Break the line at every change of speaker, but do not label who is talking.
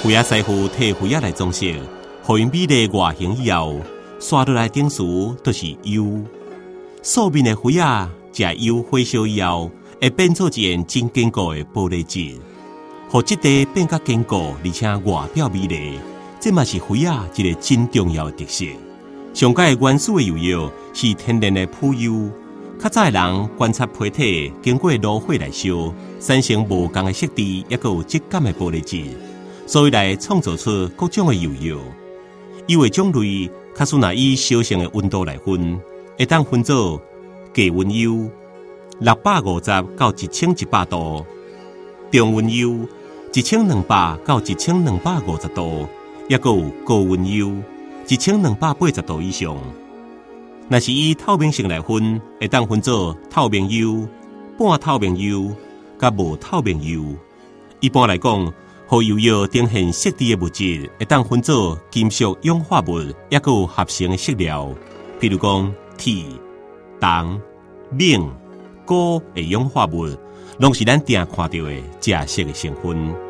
灰仔师傅摕灰仔来装饰，互因美丽外形以后，刷落来顶时就是釉。素面的灰仔食釉火烧以后，会变做一件真坚固的玻璃质，互质地变较坚固，而且外表美丽。这嘛是灰仔一个真重要的特色。上界原始的釉药是天然的朴釉，较早的人观察胚体经过炉火来烧，产生无同的色质，也个有质感的玻璃质，所以来创造出各种的釉药。釉的种类，假使若以烧成的温度来分，会当分做低温釉650到1100度，中温釉1200到1250度，也个有高温釉1280度以上。若是以透明性来分，会当分做透明釉、半透明釉、甲无透明釉。一般来讲，互釉药呈现色质的物质，会当分做金属氧化物，也个有合成的色料，比如讲铁、铜、锰、钴的氧化物，拢是咱常看到的正色的成分。